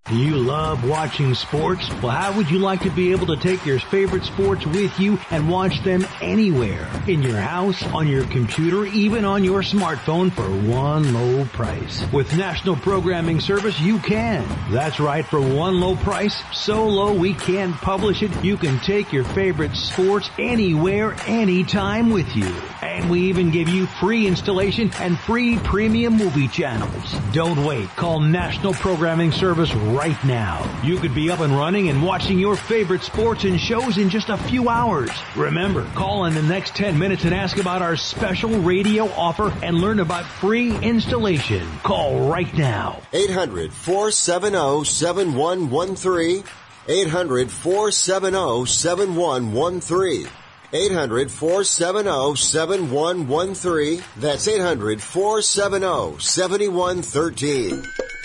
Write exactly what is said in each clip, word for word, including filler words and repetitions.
Do you love watching sports? Well, how would you like to be able to take your favorite sports with you and watch them anywhere? In your house, on your computer, even on your smartphone for one low price. With National Programming Service, you can. That's right, for one low price, so low we can't publish it, you can take your favorite sports anywhere, anytime with you. And we even give you free installation and free premium movie channels. Don't wait. Call National Programming Service right now. You could be up and running and watching your favorite sports and shows in just a few hours. Remember, call in the next ten minutes and ask about our special radio offer and learn about free installation. Call right now. eight hundred, four seven zero, seven one one three. eight hundred, four seven zero, seven one one three. eight hundred, four seven zero, seven one one three. That's eight hundred, four seven zero, seven one one three.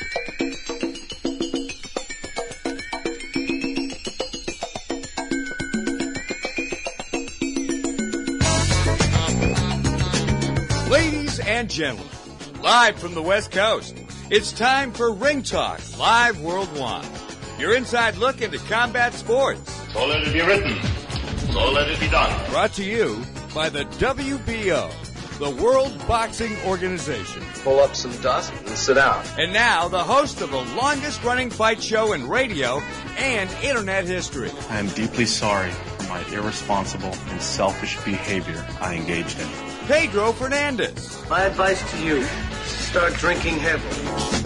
Ladies and gentlemen, live from the West Coast, it's time for Ring Talk Live Worldwide. Your inside look into combat sports. So let it be written. So let it be done. Brought to you by the W B O, the World Boxing Organization. Pull up some dust and sit down. And now, the host of the longest-running fight show in radio and internet history. I am deeply sorry for my irresponsible and selfish behavior I engaged in. Pedro Fernandez. My advice to you, start drinking heavily.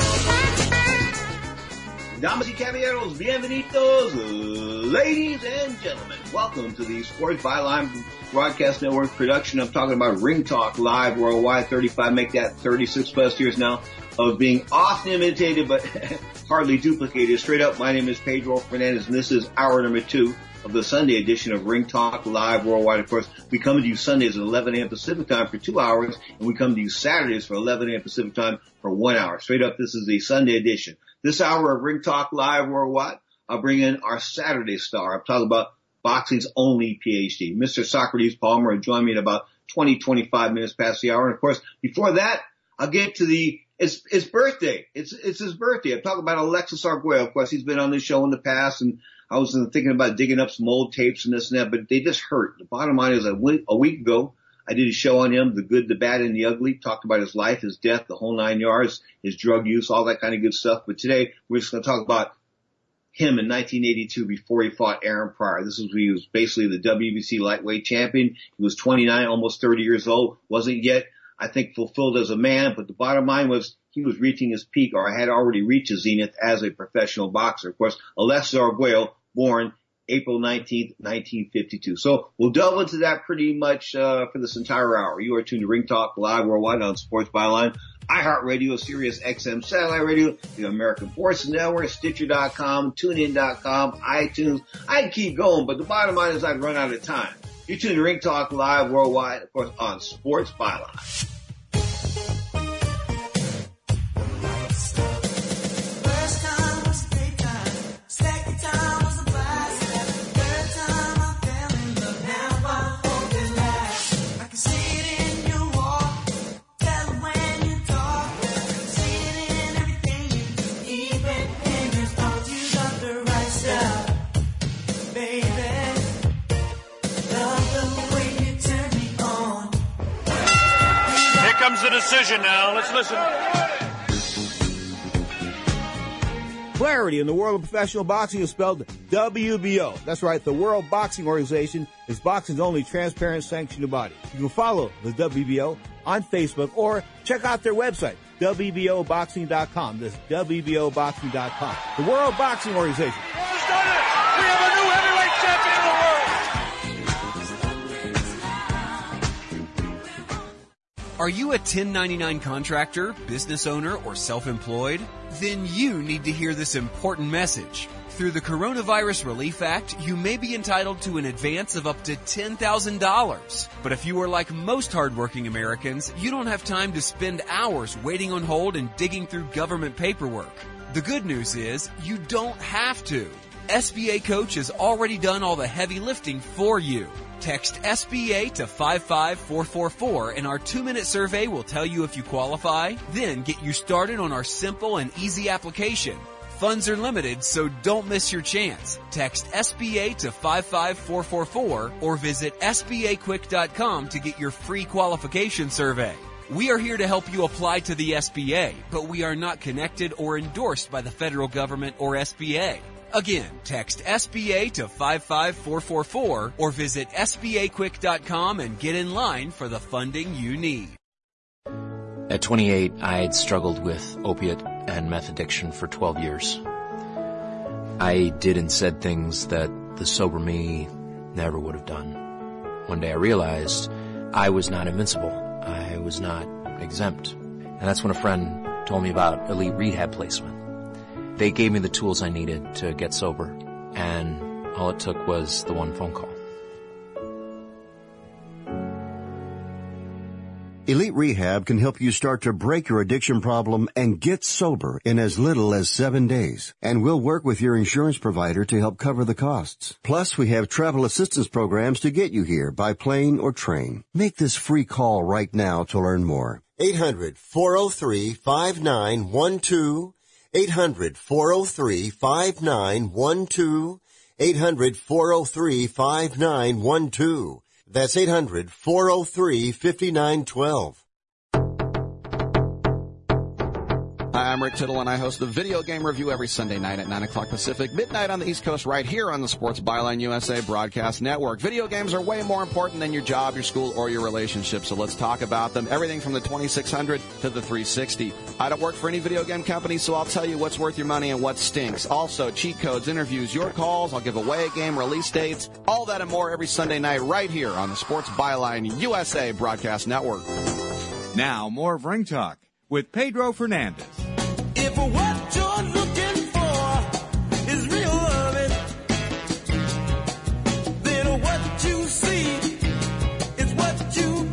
Damas y caballeros, bienvenidos, ladies and gentlemen. Welcome to the Sports Byline Broadcast Network production. I'm talking about Ring Talk Live Worldwide, thirty-five, make that thirty-six plus years now of being often imitated but hardly duplicated. Straight up, my name is Pedro Fernandez, and this is hour number two of the Sunday edition of Ring Talk Live Worldwide. Of course, we come to you Sundays at eleven a.m. Pacific time for two hours, and we come to you Saturdays for eleven a.m. Pacific time for one hour. Straight up, this is the Sunday edition. This hour of Ring Talk Live Worldwide, I'll bring in our Saturday star. I'm talking about boxing's only P H D. Mister Socrates Palmer will join me in about twenty, twenty-five minutes past the hour. And of course, before that, I'll get to the, it's, it's birthday. It's, it's his birthday. I'm talking about Alexis Arguello. Of course, he's been on this show in the past, and I was thinking about digging up some old tapes and this and that, but they just hurt. The bottom line is a week, a week ago, I did a show on him, the good, the bad, and the ugly, talked about his life, his death, the whole nine yards, his drug use, all that kind of good stuff. But today, we're just going to talk about him in nineteen eighty-two before he fought Aaron Pryor. This was when he was basically the W B C lightweight champion. He was twenty-nine, almost thirty years old, wasn't yet, I think, fulfilled as a man, but the bottom line was he was reaching his peak, or had already reached his zenith as a professional boxer. Of course, Alexis Arguello, born April nineteenth, nineteen fifty-two. So we'll delve into that pretty much uh, for this entire hour. You are tuned to Ring Talk Live Worldwide on Sports Byline, iHeartRadio, Sirius X M Satellite Radio, the American Forces Network, Stitcher dot com, TuneIn dot com, iTunes. I'd keep going, but the bottom line is I'd run out of time. You're tuned to Ring Talk Live Worldwide, of course, on Sports Byline. The decision now. Let's listen. Clarity in the world of professional boxing is spelled W B O. That's right, the World Boxing Organization is boxing's only transparent sanctioned body. You can follow the W B O on Facebook or check out their website, W B O boxing dot com. That's W B O boxing dot com. The World Boxing Organization. Who's done it? We have a new heavyweight champion of the world. Are you a ten ninety-nine contractor, business owner, or self-employed? Then you need to hear this important message. Through the Coronavirus Relief Act, you may be entitled to an advance of up to ten thousand dollars. But if you are like most hardworking Americans, you don't have time to spend hours waiting on hold and digging through government paperwork. The good news is, you don't have to. S B A Coach has already done all the heavy lifting for you. Text S B A to five five four four four and our two-minute survey will tell you if you qualify. Then get you started on our simple and easy application. Funds are limited, so don't miss your chance. Text S B A to five five four four four or visit S B A quick dot com to get your free qualification survey. We are here to help you apply to the S B A, but we are not connected or endorsed by the federal government or S B A. Again, text S B A to five five four four four or visit S B A quick dot com and get in line for the funding you need. At twenty-eight, I had struggled with opiate and meth addiction for twelve years. I did and said things that the sober me never would have done. One day I realized I was not invincible. I was not exempt. And that's when a friend told me about Elite Rehab Placement. They gave me the tools I needed to get sober, and all it took was the one phone call. Elite Rehab can help you start to break your addiction problem and get sober in as little as seven days. And we'll work with your insurance provider to help cover the costs. Plus, we have travel assistance programs to get you here by plane or train. Make this free call right now to learn more. eight hundred four oh three five nine one two. eight hundred four oh three five nine one two. eight hundred four oh three five nine one two. That's eight hundred four oh three five nine one two. Hi, I'm Rick Tittle, and I host the Video Game Review every Sunday night at nine o'clock Pacific, midnight on the East Coast, right here on the Sports Byline U S A Broadcast Network. Video games are way more important than your job, your school, or your relationship, so let's talk about them. Everything from the twenty-six hundred to the three sixty. I don't work for any video game company, so I'll tell you what's worth your money and what stinks. Also, cheat codes, interviews, your calls. I'll give away a game, release dates, all that and more every Sunday night right here on the Sports Byline U S A Broadcast Network. Now, more of Ring Talk with Pedro Fernandez. If what you're looking for is real loving, then what you see is what you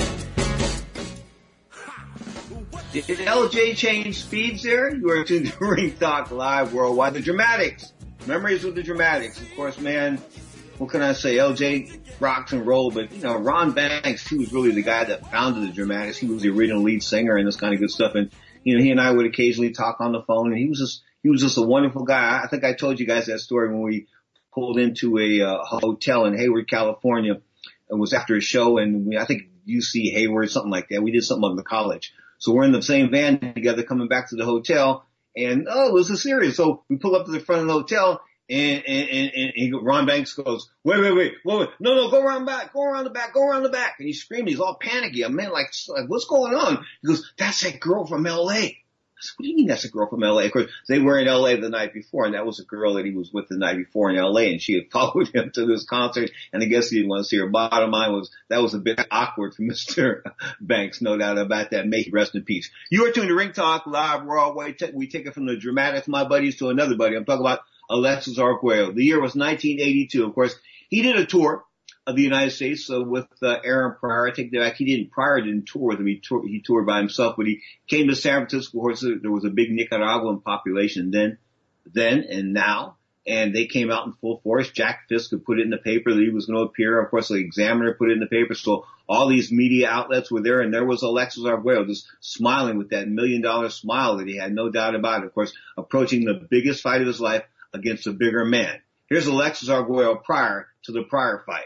get. Did L J change speeds there? You are tuned to Ring Talk Live Worldwide. The Dramatics. Memories with the Dramatics. Of course, man, what can I say? L J rocks and roll, but, you know, Ron Banks, he was really the guy that founded the Dramatics. He was the original lead singer and this kind of good stuff. And, you know, he and I would occasionally talk on the phone, and he was just, he was just a wonderful guy. I think I told you guys that story when we pulled into a uh, hotel in Hayward, California. It was after a show, and we, I think U C Hayward, something like that. We did something on the college. So we're in the same van together coming back to the hotel, and, oh, it was a series. So we pull up to the front of the hotel, and, and, and, and he, Ron Banks goes, wait, wait, wait, wait, wait, no, no, go around back, go around the back, go around the back. And he's screaming, he's all panicky. I'm man, like, like, what's going on? He goes, that's that girl from L A. I said, what do you mean that's a girl from L A? Of course, they were in L A the night before, and that was a girl that he was with the night before in L A, and she had followed him to this concert, and I guess he didn't want to see her. Bottom line was, that was a bit awkward for Mister Banks, no doubt about that. May he rest in peace. You are tuned to Ring Talk Live Worldwide. We take it from the Dramatics, my buddies, to another buddy. I'm talking about Alexis Arguello. The year was nineteen eighty-two. Of course, he did a tour of the United States uh, with uh, Aaron Pryor. I take that back. He didn't, Pryor didn't tour with him. He, tour, he toured by himself, but he came to San Francisco. Of course, there was a big Nicaraguan population then, then and now, and they came out in full force. Jack Fisk had put it in the paper that he was going to appear. Of course, the Examiner put it in the paper. So all these media outlets were there, and there was Alexis Arguello just smiling with that million-dollar smile that he had, no doubt about it. Of course, approaching the biggest fight of his life against a bigger man. Here's Alexis Arguello prior to the Pryor fight.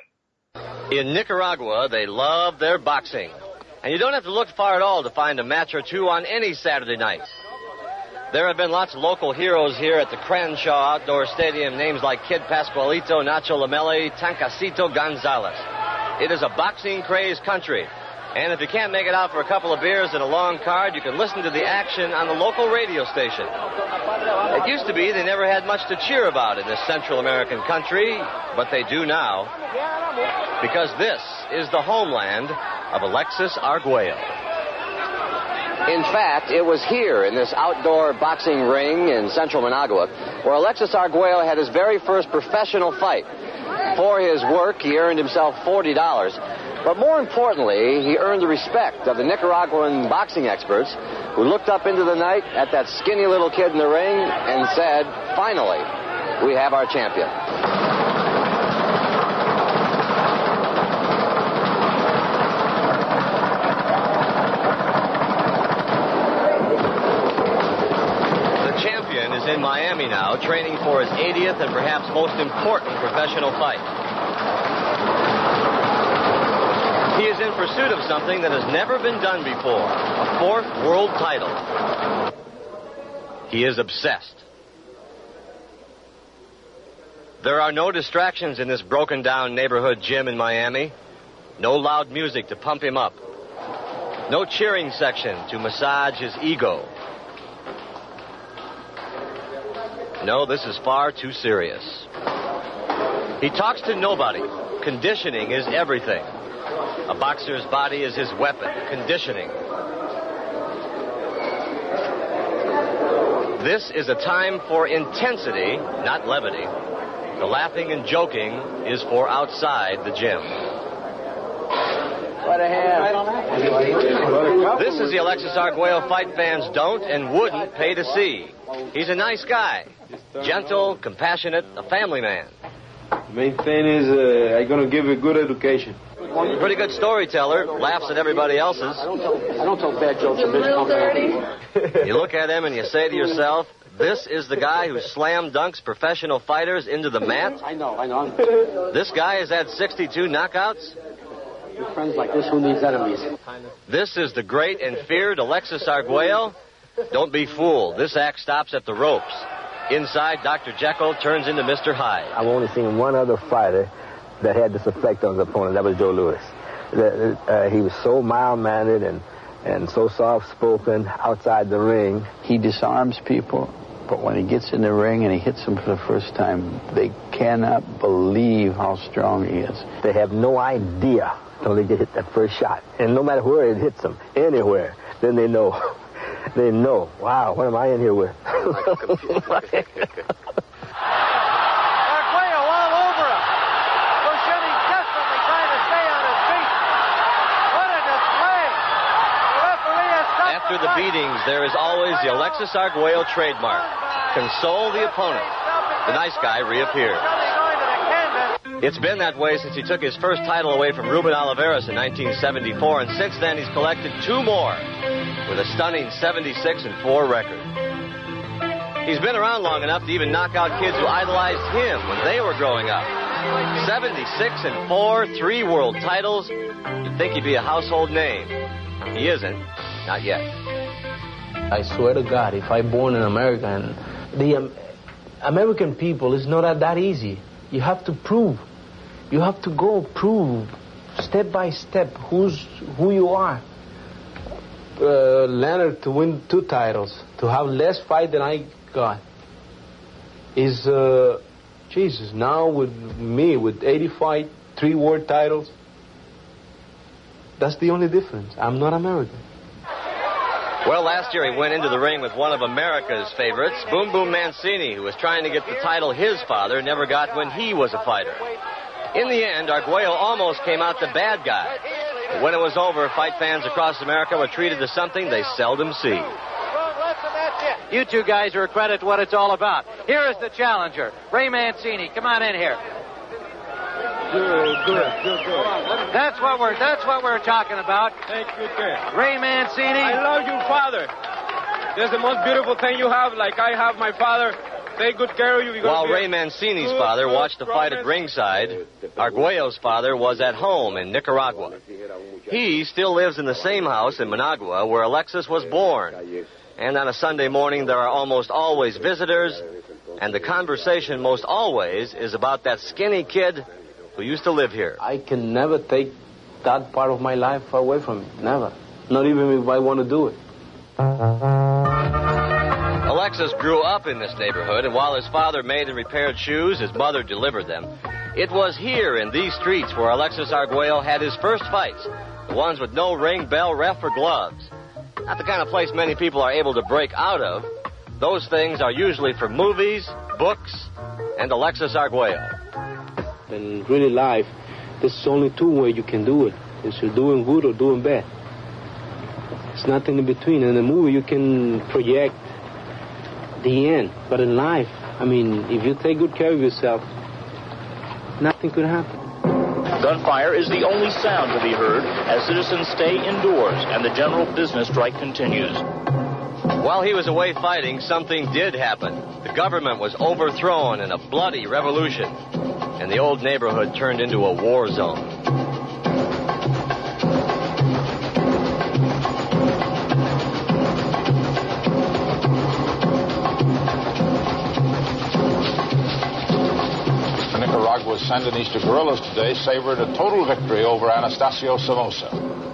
In Nicaragua, they love their boxing. And you don't have to look far at all to find a match or two on any Saturday night. There have been lots of local heroes here at the Crenshaw Outdoor Stadium, names like Kid Pascualito, Nacho Lamelli, Tancasito Gonzalez. It is a boxing-crazed country. And if you can't make it out for a couple of beers and a long card, you can listen to the action on the local radio station. It used to be they never had much to cheer about in this Central American country, but they do now, because this is the homeland of Alexis Arguello. In fact, it was here in this outdoor boxing ring in Central Managua where Alexis Arguello had his very first professional fight. For his work, he earned himself forty dollars. But more importantly, he earned the respect of the Nicaraguan boxing experts who looked up into the night at that skinny little kid in the ring and said, finally, we have our champion. The champion is is in Miami now, training for his eightieth and perhaps most important professional fight. He is in pursuit of something that has never been done before, a fourth world title. He is obsessed. There are no distractions in this broken-down neighborhood gym in Miami. No loud music to pump him up. No cheering section to massage his ego. No, this is far too serious. He talks to nobody. Conditioning is everything. A boxer's body is his weapon, conditioning. This is a time for intensity, not levity. The laughing and joking is for outside the gym. This is the Alexis Arguello fight fans don't and wouldn't pay to see. He's a nice guy. Gentle, compassionate, a family man. Main thing is uh, I'm going to give a good education. Pretty good storyteller. Laughs at everybody else's. I don't tell, I don't tell bad jokes in this company. You look at him and you say to yourself, this is the guy who slam dunks professional fighters into the mat? I know, I know. This guy has had sixty-two knockouts? With friends like this, who needs enemies? This is the great and feared Alexis Arguello? Don't be fooled. This act stops at the ropes. Inside, Doctor Jekyll turns into Mister Hyde. I've only seen one other fighter that had this effect on his opponent. That was Joe Louis. The, uh, he was so mild-mannered and, and so soft-spoken outside the ring. He disarms people, but when he gets in the ring and he hits them for the first time, they cannot believe how strong he is. They have no idea until they get hit that first shot. And no matter where it hits them, anywhere, then they know. They know, wow, what am I in here with? After the beatings, there is always the Alexis Arguello trademark. Console the opponent. The nice guy reappears. It's been that way since he took his first title away from Ruben Oliveras in nineteen seventy-four, and since then he's collected two more with a stunning seventy-six and four record. He's been around long enough to even knock out kids who idolized him when they were growing up. seventy-six and four, three world titles. You'd think he'd be a household name. He isn't. Not yet. I swear to God, if I'm born in America, and the um, American people, it's not that, that easy. You have to prove. You have to go prove, step by step, who's who you are. Uh, Leonard to win two titles, to have less fight than I got, is, uh, Jesus, now with me, with eighty fight, three world titles, that's the only difference. I'm not American. Well, last year he went into the ring with one of America's favorites, Boom Boom Mancini, who was trying to get the title his father never got when he was a fighter. In the end, Arguello almost came out the bad guy. But when it was over, fight fans across America were treated to something they seldom see. You two guys are a credit to what it's all about. Here is the challenger, Ray Mancini. Come on in here. Good, good, good, good. That's what we're that's what we're talking about. Thank you, sir. Ray Mancini. I love you, father. That's the most beautiful thing you have, like I have my father. Take good care of you. You're While Ray Mancini's good, father good, watched the fight at ringside, Arguello's father was at home in Nicaragua. He still lives in the same house in Managua where Alexis was born. And on a Sunday morning, there are almost always visitors, and the conversation most always is about that skinny kid who used to live here. I can never take that part of my life away from me. Never. Not even if I want to do it. Alexis grew up in this neighborhood, and while his father made and repaired shoes, his mother delivered them. It was here in these streets where Alexis Arguello had his first fights, the ones with no ring, bell, ref, or gloves. Not the kind of place many people are able to break out of. Those things are usually for movies, books, and Alexis Arguello. In really life, there's only two ways you can do it. It's you're doing good or doing bad. It's nothing in between. In a movie, you can project the end. But in life, I mean, if you take good care of yourself, nothing could happen. Gunfire is the only sound to be heard as citizens stay indoors and the general business strike continues. While he was away fighting, something did happen. The government was overthrown in a bloody revolution, and the old neighborhood turned into a war zone. Nicaragua's Sandinista guerrillas today savored a total victory over Anastasio Somoza.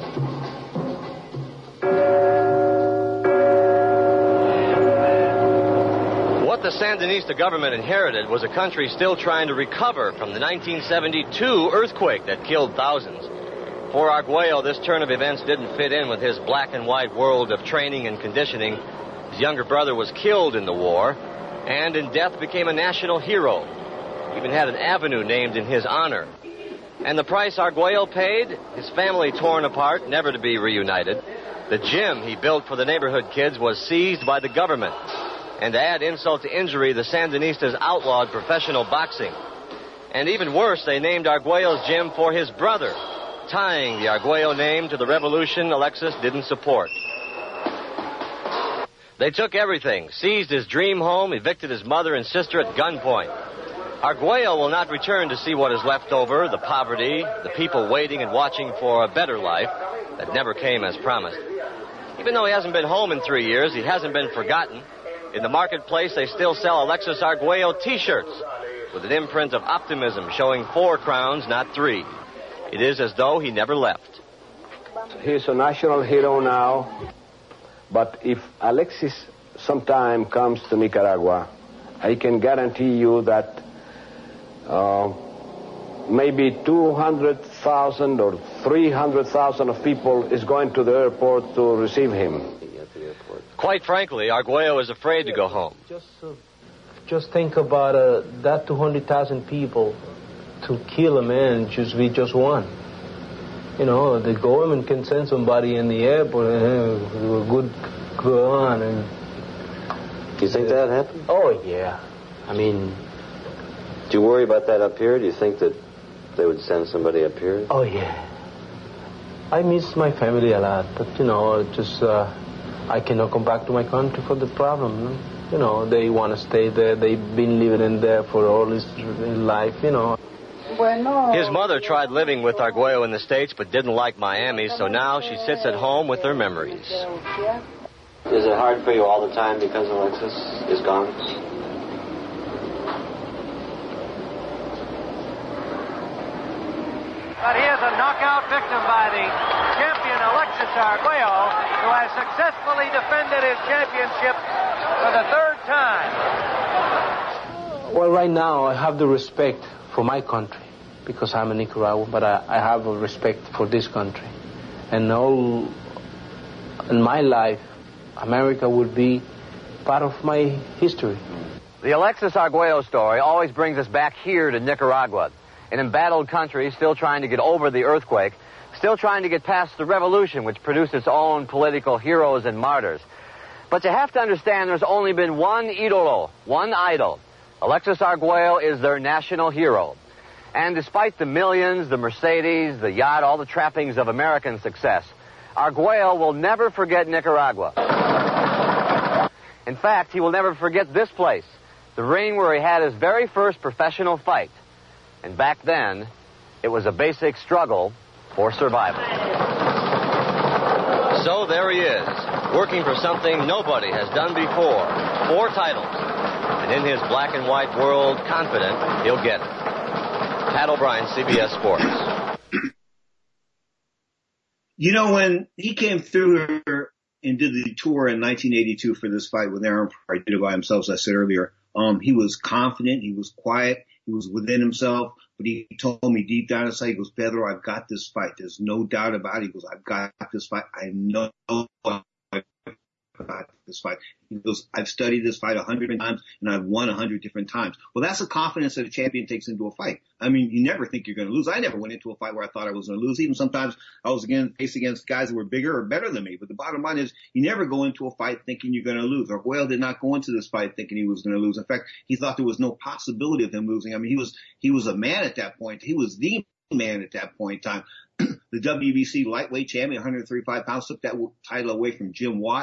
What the Sandinista government inherited was a country still trying to recover from the nineteen seventy-two earthquake that killed thousands. For Arguello, this turn of events didn't fit in with his black and white world of training and conditioning. His younger brother was killed in the war, and in death became a national hero. Even had an avenue named in his honor. And the price Arguello paid? His family torn apart, never to be reunited. The gym he built for the neighborhood kids was seized by the government. And to add insult to injury, the Sandinistas outlawed professional boxing. And even worse, they named Arguello's gym for his brother, tying the Arguello name to the revolution Alexis didn't support. They took everything, seized his dream home, evicted his mother and sister at gunpoint. Arguello will not return to see what is left over, the poverty, the people waiting and watching for a better life that never came as promised. Even though he hasn't been home in three years, he hasn't been forgotten. In the marketplace, they still sell Alexis Arguello T-shirts with an imprint of optimism showing four crowns, not three. It is as though he never left. He's a national hero now, but if Alexis sometime comes to Nicaragua, I can guarantee you that Uh, maybe two hundred thousand or three hundred thousand of people is going to the airport to receive him. Quite frankly, Arguello is afraid to go home. Just, uh, just think about uh, that two hundred thousand people to kill a man just be just one. You know, the government can send somebody in the airport and uh, good go on. And, Do you think uh, that happened? Oh, yeah. I mean... Do you worry about that up here? Do you think that they would send somebody up here? Oh, yeah. I miss my family a lot, but, you know, just, uh, I cannot come back to my country for the problem. You know, they want to stay there. They've been living in there for all his life, you know. His mother tried living with Arguello in the States, but didn't like Miami, so now she sits at home with her memories. Is it hard for you all the time because Alexis is gone? But he is a knockout victim by the champion Alexis Arguello, who has successfully defended his championship for the third time. Well, right now I have the respect for my country because I'm a Nicaraguan, but I, I have a respect for this country. And all in my life, America would be part of my history. The Alexis Arguello story always brings us back here to Nicaragua. An embattled country still trying to get over the earthquake, still trying to get past the revolution which produced its own political heroes and martyrs. But you have to understand there's only been one idolo, one idol. Alexis Arguello is their national hero. And despite the millions, the Mercedes, the yacht, all the trappings of American success, Arguello will never forget Nicaragua. In fact, he will never forget this place, the ring where he had his very first professional fight. And back then, it was a basic struggle for survival. So there he is, working for something nobody has done before. Four titles. And in his black and white world, confident he'll get it. Pat O'Brien, C B S Sports. You know, when he came through here and did the tour in nineteen eighty-two for this fight with Aaron Pryor, did it by himself, as I said earlier, um, he was confident, he was quiet, he was within himself, but he told me deep down inside, he goes, Pedro, I've got this fight. There's no doubt about it. He goes, I've got this fight. I know I've got this fight. He goes, I've studied this fight a hundred times and I've won a hundred different times. Well, that's the confidence that a champion takes into a fight. I mean, you never think you're going to lose. I never went into a fight where I thought I was going to lose. Even sometimes I was again faced against guys that were bigger or better than me. But the bottom line is you never go into a fight thinking you're going to lose. Arguello did not go into this fight thinking he was going to lose. In fact, he thought there was no possibility of him losing. I mean, he was, he was a man at that point. He was the man at that point in time. The W B C lightweight champion, one thirty-five pounds, took that title away from Jim Watt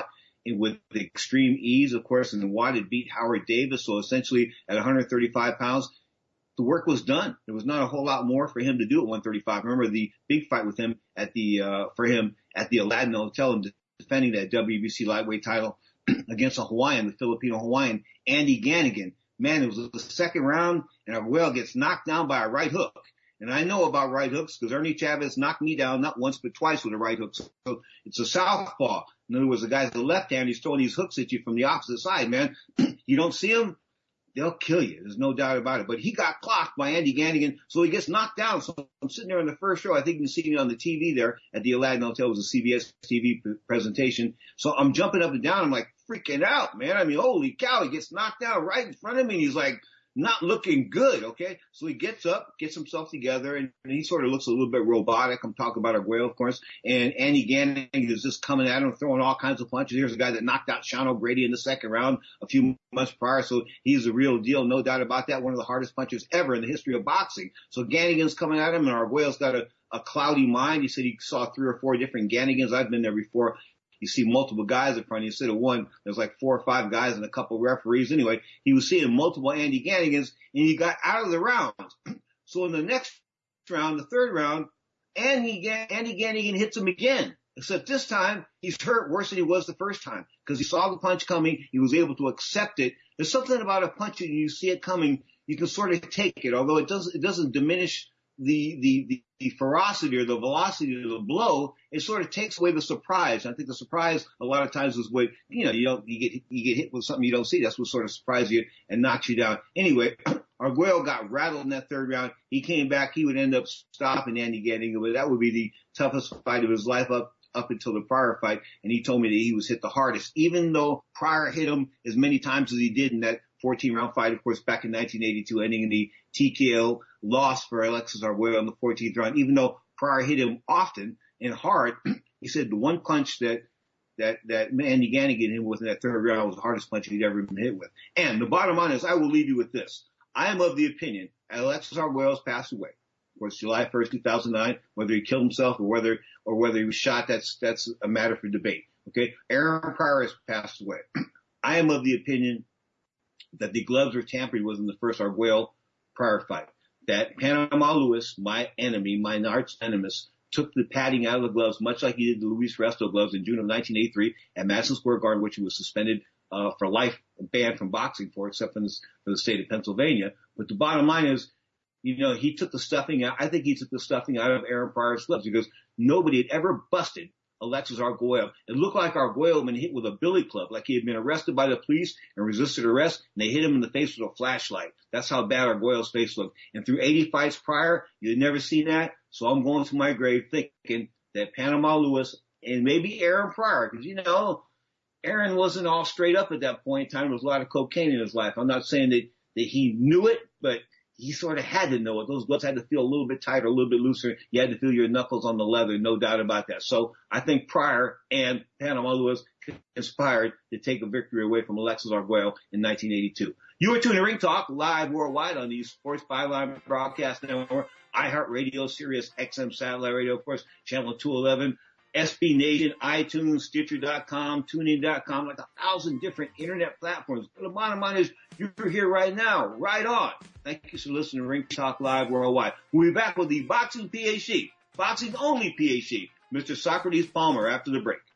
with extreme ease, of course, and Wyatt beat Howard Davis. So essentially at one thirty-five pounds, the work was done. There was not a whole lot more for him to do at one thirty-five. Remember the big fight with him at the, uh, for him at the Aladdin Hotel and defending that W B C lightweight title against a Hawaiian, the Filipino Hawaiian, Andy Ganigan. Man, it was the second round and Arguello gets knocked down by a right hook. And I know about right hooks because Ernie Chavez knocked me down not once but twice with a right hook. So it's a southpaw. In other words, the guy's the left hand. He's throwing these hooks at you from the opposite side, man. You don't see him, they'll kill you. There's no doubt about it. But he got clocked by Andy Ganigan, so he gets knocked down. So I'm sitting there in the first row. I think you can see me on the T V there at the Aladdin Hotel. It was a C B S T V presentation. So I'm jumping up and down. I'm like freaking out, man. I mean, holy cow, he gets knocked down right in front of me. And he's like, not looking good, okay? So he gets up, gets himself together, and, and he sort of looks a little bit robotic. I'm talking about Arguello, of course. And Andy Ganigan is just coming at him, throwing all kinds of punches. Here's a guy that knocked out Sean O'Grady in the second round a few months prior, so he's a real deal, no doubt about that. One of the hardest punchers ever in the history of boxing. So Ganigan's coming at him, and Arguello's got a, a cloudy mind. He said he saw three or four different Ganigans. I've been there before. You see multiple guys in front of you. Instead of one, there's like four or five guys and a couple referees. Anyway, he was seeing multiple Andy Ganigans, and he got out of the round. So in the next round, the third round, Andy, Andy Ganigan hits him again. Except this time, he's hurt worse than he was the first time because he saw the punch coming. He was able to accept it. There's something about a punch and you see it coming, you can sort of take it, although it doesn't, it doesn't diminish the, the, the, the ferocity or the velocity of the blow. It sort of takes away the surprise. I think the surprise a lot of times is what, you know, you don't, you get, you get hit with something you don't see. That's what sort of surprises you and knocks you down. Anyway, Arguello got rattled in that third round. He came back. He would end up stopping Andy Ganigan, but that would be the toughest fight of his life up, up until the Pryor fight. And he told me that he was hit the hardest, even though Pryor hit him as many times as he did in that fourteen round fight, of course, back in nineteen eighty-two, ending in the T K O loss for Alexis Arguello in the fourteenth round. Even though Pryor hit him often and hard, he said the one punch that that that Andy Ganigan hit him with in that third round was the hardest punch he'd ever been hit with. And the bottom line is, I will leave you with this. I am of the opinion Alexis Arguello has passed away. Of course, July first, two thousand nine, whether he killed himself or whether or whether he was shot, that's that's a matter for debate. Okay? Aaron Pryor has passed away. I am of the opinion that the gloves were tampered with in the first Arguello Pryor fight. That Panama Lewis, my enemy, my arch nemesis, took the padding out of the gloves, much like he did the Luis Resto gloves in June of nineteen eighty-three at Madison Square Garden, which he was suspended uh, for life, banned from boxing for, except for, this, for the state of Pennsylvania. But the bottom line is, you know, he took the stuffing out. I think he took the stuffing out of Aaron Pryor's gloves because nobody had ever busted Alexis Arguello. It looked like Arguello had been hit with a billy club, like he had been arrested by the police and resisted arrest, and they hit him in the face with a flashlight. That's how bad Arguello's face looked. And through eighty fights prior, you had never seen that. So I'm going to my grave thinking that Panama Lewis and maybe Aaron Pryor, because, you know, Aaron wasn't all straight up at that point in time. There was a lot of cocaine in his life. I'm not saying that, that he knew it, but he sort of had to know it. Those gloves had to feel a little bit tighter, a little bit looser. You had to feel your knuckles on the leather, no doubt about that. So I think Pryor and Panama Lewis conspired to take a victory away from Alexis Arguello in nineteen eighty-two. You are tuning to Ring Talk live worldwide on the Sports Byline Broadcast Network, iHeartRadio, Sirius X M Satellite Radio, of course, Channel two eleven. S B Nation, iTunes, Stitcher dot com, TuneIn dot com, like a thousand different internet platforms. But the bottom line is, you're here right now, right on. Thank you for listening to Ring Talk Live Worldwide. We'll be back with the boxing P H D, boxing only P H D, Mister Socrates Palmer, after the break.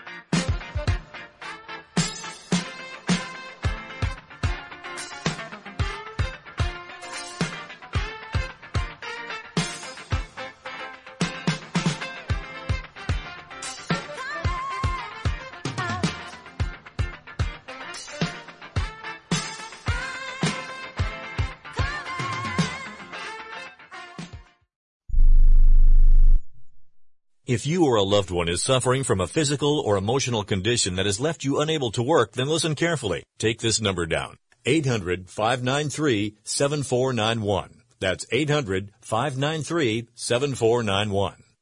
If you or a loved one is suffering from a physical or emotional condition that has left you unable to work, then listen carefully. Take this number down. eight hundred, five nine three, seven four nine one. That's eight hundred, five nine three, seven four nine one.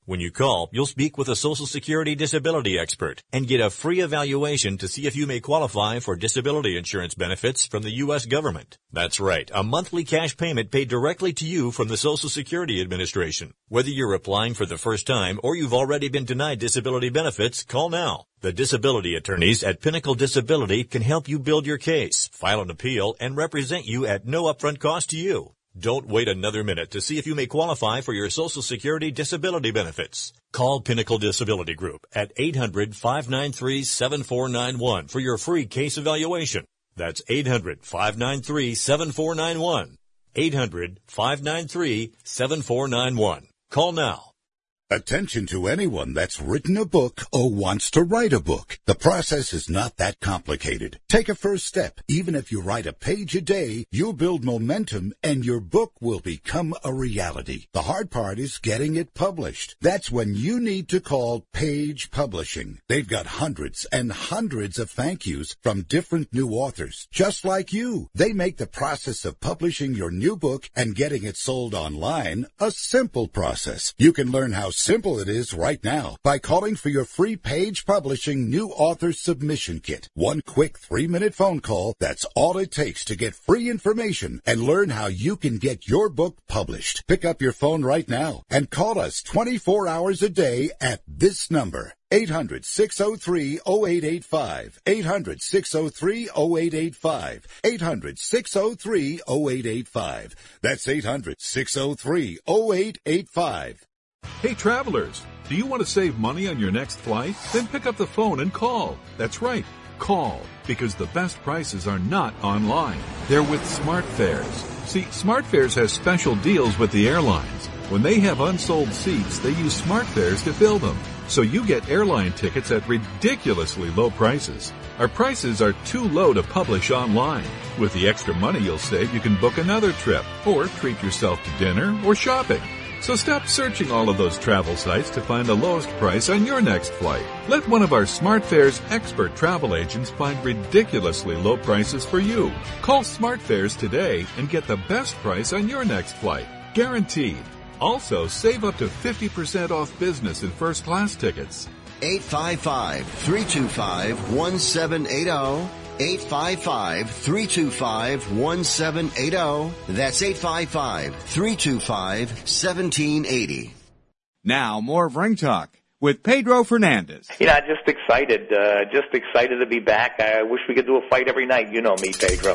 When you call, you'll speak with a Social Security disability expert and get a free evaluation to see if you may qualify for disability insurance benefits from the U S government. That's right, a monthly cash payment paid directly to you from the Social Security Administration. Whether you're applying for the first time or you've already been denied disability benefits, call now. The disability attorneys at Pinnacle Disability can help you build your case, file an appeal, and represent you at no upfront cost to you. Don't wait another minute to see if you may qualify for your Social Security disability benefits. Call Pinnacle Disability Group at eight hundred, five nine three, seven four nine one for your free case evaluation. That's eight hundred, five nine three, seven four nine one. eight hundred, five nine three, seven four nine one. Call now. Attention to anyone that's written a book or wants to write a book. The process is not that complicated. Take a first step. Even if you write a page a day, you'll build momentum and your book will become a reality. The hard part is getting it published. That's when you need to call Page Publishing. They've got hundreds and hundreds of thank yous from different new authors, just like you. They make the process of publishing your new book and getting it sold online a simple process. You can learn how simple it is right now by calling for your free Page Publishing New Author Submission Kit. One quick three-minute phone call, that's all it takes to get free information and learn how you can get your book published. Pick up your phone right now and call us twenty-four hours a day at this number. eight hundred, six oh three, oh eight eight five. eight hundred, six oh three, oh eight eight five. eight hundred, six oh three, oh eight eight five. That's eight hundred, six oh three, oh eight eight five. Hey travelers, do you want to save money on your next flight? Then pick up the phone and call. That's right, call, because the best prices are not online. They're with SmartFares. See, SmartFares has special deals with the airlines. When they have unsold seats, they use SmartFares to fill them. So you get airline tickets at ridiculously low prices. Our prices are too low to publish online. With the extra money you'll save, you can book another trip or treat yourself to dinner or shopping. So stop searching all of those travel sites to find the lowest price on your next flight. Let one of our SmartFares expert travel agents find ridiculously low prices for you. Call SmartFares today and get the best price on your next flight. Guaranteed. Also, save up to fifty percent off business and first class tickets. eight five five, three two five, one seven eight zero. eight five five, three two five, one seven eight zero. That's eight five five, three two five, one seven eight zero. Now, more of Ring Talk with Pedro Fernandez. You know, just excited, uh, just excited to be back. I wish we could do a fight every night. You know me, Pedro.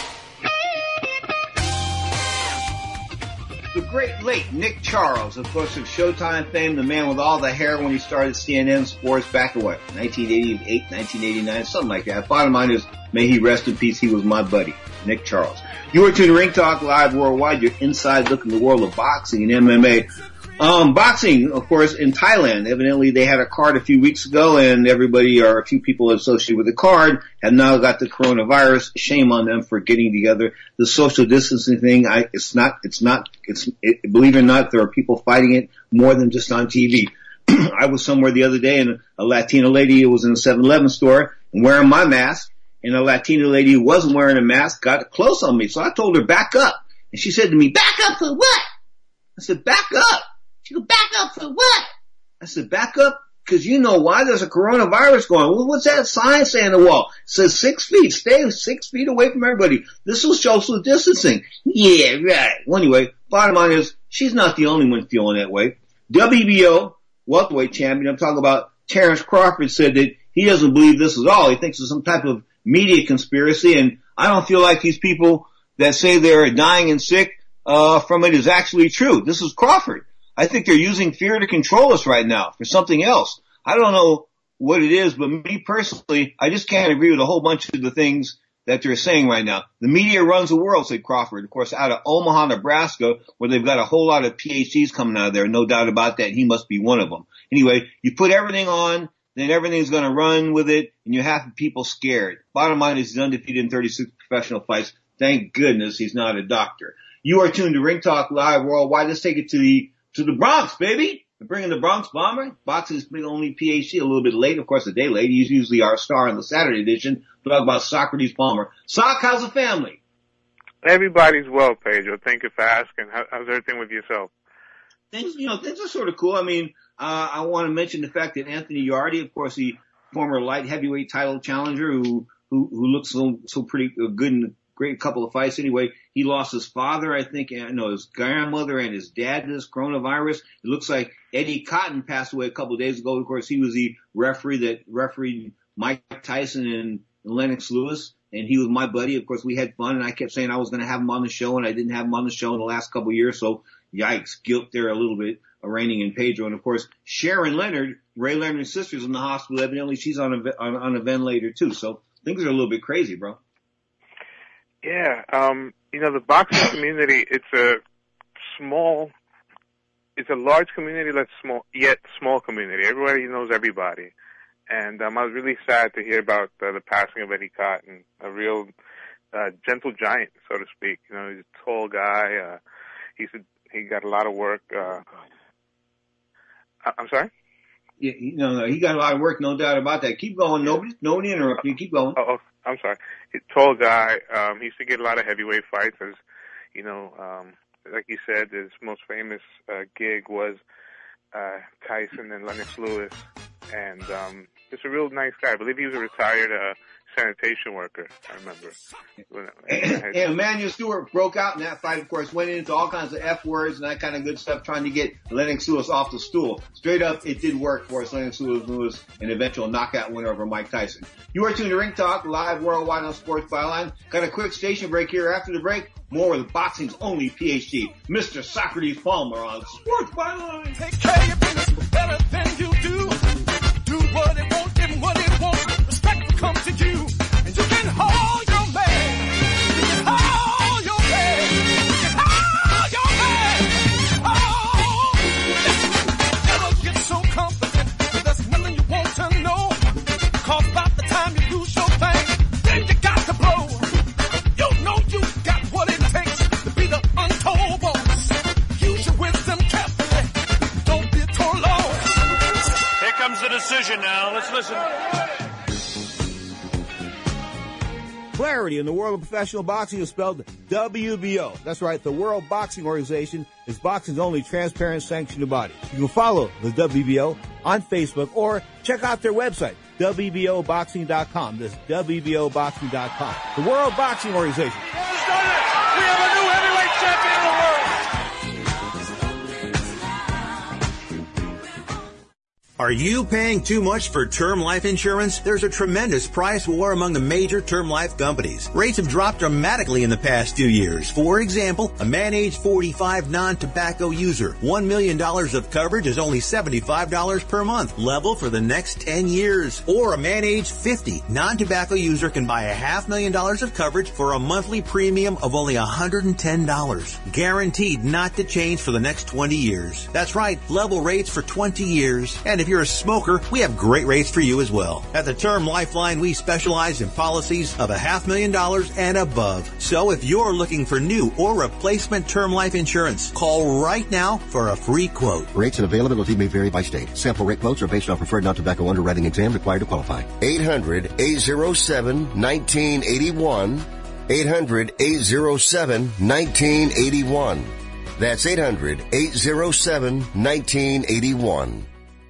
The great late Nick Charles, of course, of Showtime fame, the man with all the hair when he started C N N Sports back in what, nineteen eighty-eight, nineteen eighty-nine, something like that. Bottom line is, may he rest in peace, he was my buddy, Nick Charles. You are tuned to Ring Talk Live Worldwide, your inside look in the world of boxing and M M A. Um, boxing, of course, in Thailand. Evidently, they had a card a few weeks ago, and everybody, or a few people associated with the card, have now got the coronavirus. Shame on them for getting together. The social distancing thing, I, it's not, it's not, it's, it, believe it or not, there are people fighting it more than just on T V. I was somewhere the other day, and a Latina lady who was in a seven eleven store and wearing my mask, and a Latina lady who wasn't wearing a mask got close on me. So I told her, back up. And she said to me, back up for what? I said, back up. She go, back up for what? I said, back up because you know why. There's a coronavirus going. Well, what's that sign saying on the wall? It says six feet. Stay six feet away from everybody. This was social distancing. Yeah, right. Well, anyway, bottom line is she's not the only one feeling that way. W B O welterweight champion, I'm talking about Terrence Crawford, said that he doesn't believe this at all. He thinks it's some type of media conspiracy, and I don't feel like these people that say they're dying and sick uh from it is actually true. This is Crawford. I think they're using fear to control us right now for something else. I don't know what it is, but me personally, I just can't agree with a whole bunch of the things that they're saying right now. The media runs the world, said Crawford. Of course, out of Omaha, Nebraska, where they've got a whole lot of P H Ds coming out of there. No doubt about that. He must be one of them. Anyway, you put everything on, then everything's going to run with it, and you have people scared. Bottom line is he's undefeated in thirty-six professional fights. Thank goodness he's not a doctor. You are tuned to Ring Talk Live Worldwide. Let's take it to the to the Bronx, baby. We're bringing the Bronx Bomber. Boxing's only P H D a little bit late. Of course, a day late. He's usually our star on the Saturday edition. We'll talk about Socrates Palmer. Sock, how's the family? Everybody's well, Pedro. Thank you for asking. How, how's everything with yourself? Things, you know, things are sort of cool. I mean, uh, I want to mention the fact that Anthony Yarde, of course, the former light heavyweight title challenger who, who, who looks so, so pretty good in a great couple of fights anyway, he lost his father, I think, and no, his grandmother and his dad to this coronavirus. It looks like Eddie Cotton passed away a couple of days ago. Of course, he was the referee that refereed Mike Tyson and Lennox Lewis, and he was my buddy. Of course, we had fun, and I kept saying I was going to have him on the show, and I didn't have him on the show in the last couple of years, so yikes, guilt there a little bit, reigning in Pedro. And of course, Sharon Leonard, Ray Leonard's sister, is in the hospital. Evidently, she's on a, on, on a ventilator too, so things are a little bit crazy, bro. Yeah, um, you know, the boxing community, it's a small, it's a large community, that's small, yet small community. Everybody knows everybody. And um, I was really sad to hear about uh, the passing of Eddie Cotton, a real uh, gentle giant, so to speak. You know, he's a tall guy. Uh, he's a, he got a lot of work. Uh, I'm sorry? Yeah, you know, he got a lot of work, no doubt about that. Keep going. Nobody, nobody interrupt you. Keep going. Oh, oh I'm sorry. He's a tall guy. Um, he used to get a lot of heavyweight fights. As you know, um, like you said, his most famous uh, gig was uh, Tyson and Lennox Lewis. And um, just a real nice guy. I believe he was a retired uh, sanitation worker, I remember. When, and, and Emmanuel Stewart broke out in that fight, of course, went into all kinds of F words and that kind of good stuff, trying to get Lennox Lewis off the stool. Straight up, it did work for us. Lennox Lewis was an eventual knockout winner over Mike Tyson. You are tuned to Ring Talk, live worldwide on Sports Byline. Got a quick station break here. After the break, more with boxing's only P H D, Mister Socrates Palmer on Sports Byline. Take care of your business better than you do. Do what it won't, give what it won't. Respect will come to you. And you can hold your man. You can hold your man. You can hold your man. Oh, never get so confident that there's nothing you want to know. Cause by the time you lose your thing, then you got to blow. You know you got what it takes to be the untold boss. Use your wisdom carefully. Don't be a total loss. Here comes the decision now. Let's listen. Clarity in the world of professional boxing is spelled W B O. That's right, the World Boxing Organization is boxing's only transparent sanctioned body. You can follow the W B O on Facebook or check out their website, W B O boxing dot com. That's W B O boxing dot com. The World Boxing Organization. We have a new heavyweight champion in the world. Are you paying too much for term life insurance? There's a tremendous price war among the major term life companies. Rates have dropped dramatically in the past two years. For example, a man age forty-five non-tobacco user, one million dollars of coverage is only seventy-five dollars per month, level for the next ten years. Or a man age fifty non-tobacco user can buy a half million dollars of coverage for a monthly premium of only one hundred ten dollars. Guaranteed not to change for the next twenty years. That's right, level rates for twenty years. And if you're a smoker, we have great rates for you as well. At the Term Lifeline, we specialize in policies of a half million dollars and above. So if you're looking for new or replacement term life insurance, call right now for a free quote. Rates and availability may vary by state. Sample rate quotes are based on preferred non-tobacco underwriting exam required to qualify. eight hundred, eight oh seven, nineteen eighty-one. eight hundred, eight oh seven, nineteen eighty-one. That's eight hundred, eight oh seven, nineteen eighty-one.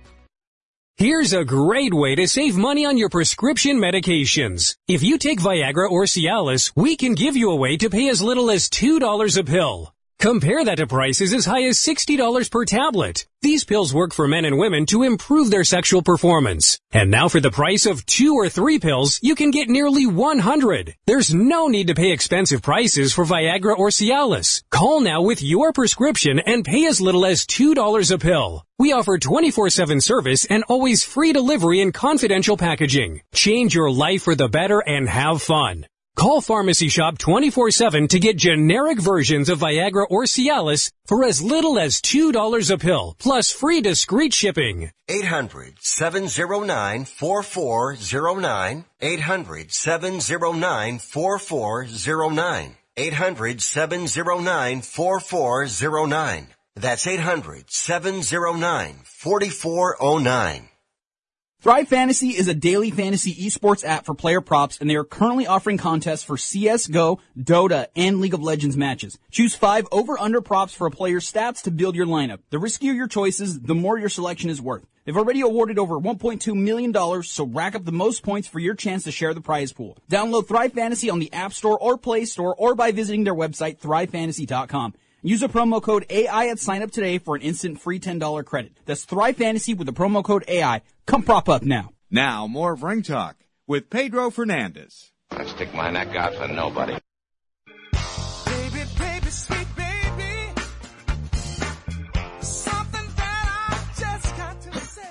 Here's a great way to save money on your prescription medications. If you take Viagra or Cialis, we can give you a way to pay as little as two dollars a pill. Compare that to prices as high as sixty dollars per tablet. These pills work for men and women to improve their sexual performance. And now for the price of two or three pills, you can get nearly one hundred. There's no need to pay expensive prices for Viagra or Cialis. Call now with your prescription and pay as little as two dollars a pill. We offer twenty-four seven service and always free delivery and confidential packaging. Change your life for the better and have fun. Call Pharmacy Shop twenty-four seven to get generic versions of Viagra or Cialis for as little as two dollars a pill, plus free discreet shipping. eight hundred, seven oh nine, four four oh nine. eight hundred, seven oh nine, four four oh nine. eight hundred, seven oh nine, four four oh nine. That's eight hundred, seven oh nine, four four oh nine. Thrive Fantasy is a daily fantasy esports app for player props, and they are currently offering contests for C S G O, Dota, and League of Legends matches. Choose five over-under props for a player's stats to build your lineup. The riskier your choices, the more your selection is worth. They've already awarded over one point two million dollars, so rack up the most points for your chance to share the prize pool. Download Thrive Fantasy on the App Store or Play Store, or by visiting their website, thrive fantasy dot com. Use the promo code A I at sign up today for an instant free ten dollars credit. That's Thrive Fantasy with the promo code A I. Come prop up now. Now, more of Ring Talk with Pedro Fernandez. I stick my neck out for nobody. Baby, baby, sweet baby. Something that I just got to say.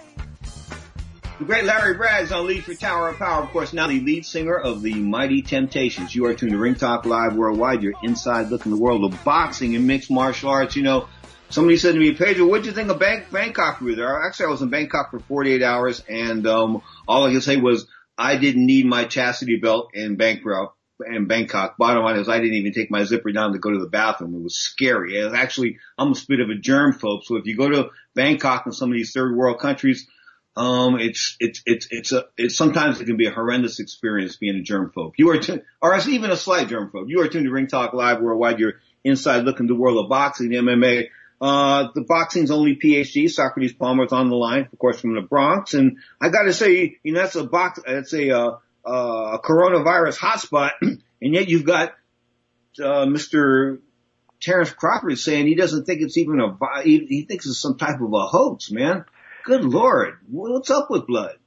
The great Larry Braggs on Lead for Tower of Power, of course, now the lead singer of the Mighty Temptations. You are tuned to Ring Talk Live Worldwide, your inside look in the world of boxing and mixed martial arts. You know, somebody said to me, Pedro, what did you think of Bang- Bangkok we were there? Actually, I was in Bangkok for forty-eight hours, and um all I could say was I didn't need my chastity belt in Bangkok. In Bangkok. Bottom line is I didn't even take my zipper down to go to the bathroom. It was scary. It was actually, I'm a bit of a germ phobe. So if you go to Bangkok and some of these third world countries, um, it's, it's, it's, it's a, it's sometimes it can be a horrendous experience being a germ phobe. You are tuned, or even a slight germ phobe. You are tuned to Ring Talk Live Worldwide, your inside look in the world of boxing, M M A. Uh, the boxing's only P H D. Socrates Palmer's on the line, of course, from the Bronx. And I gotta say, you know, that's a box, that's a, uh, uh, coronavirus hotspot. And yet you've got, uh, Mister Terrence Crawford saying he doesn't think it's even a, he, he thinks it's some type of a hoax, man. Good Lord. What's up with blood?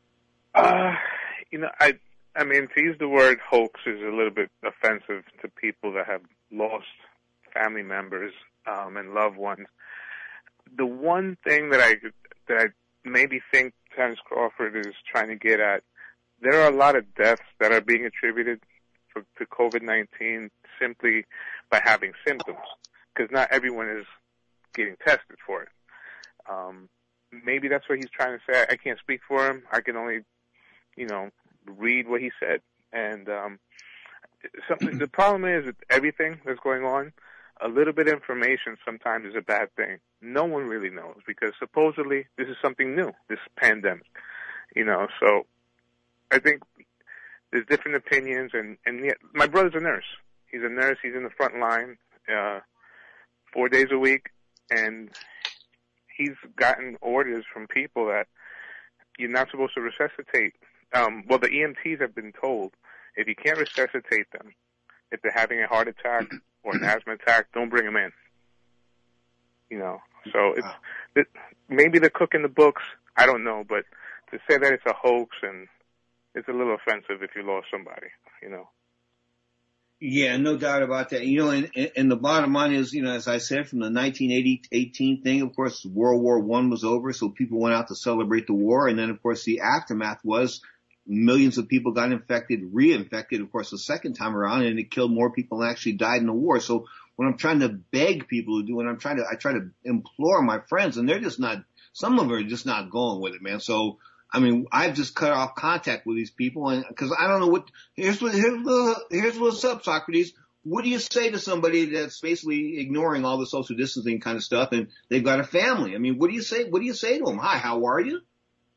Uh, you know, I, I mean, to use the word hoax is a little bit offensive to people that have lost family members, um, and loved ones. The one thing that I, that I maybe think Terrence Crawford is trying to get at, there are a lot of deaths that are being attributed for, to COVID nineteen simply by having symptoms, because not everyone is getting tested for it. Um, maybe that's what he's trying to say. I can't speak for him. I can only, you know, read what he said. And um, something. The problem is with everything that's going on, a little bit of information sometimes is a bad thing. No one really knows, because supposedly this is something new, this pandemic. You know, so I think there's different opinions, and, and yet my brother's a nurse. He's a nurse. He's in the front line, uh, four days a week, and he's gotten orders from people that you're not supposed to resuscitate. Um, well, the E M Ts have been told if you can't resuscitate them, if they're having a heart attack or an asthma attack, don't bring them in. You know, so it's it, maybe they're cooking the books. I don't know, but to say that it's a hoax, and it's a little offensive if you lost somebody, you know. Yeah, no doubt about that. You know, and, and the bottom line is, you know, as I said, from the nineteen eighteen thing, of course, World War One was over, so people went out to celebrate the war. And then, of course, the aftermath was millions of people got infected, reinfected, of course, the second time around, and it killed more people than actually died in the war. So what I'm trying to beg people to do, and I'm trying to, I try to implore my friends, and they're just not, some of them are just not going with it, man. So, I mean, I've just cut off contact with these people, and because I don't know what. Here's what here's the here's what's up, Socrates. What do you say to somebody that's basically ignoring all the social distancing kind of stuff, and they've got a family? I mean, what do you say? What do you say to them? Hi, how are you?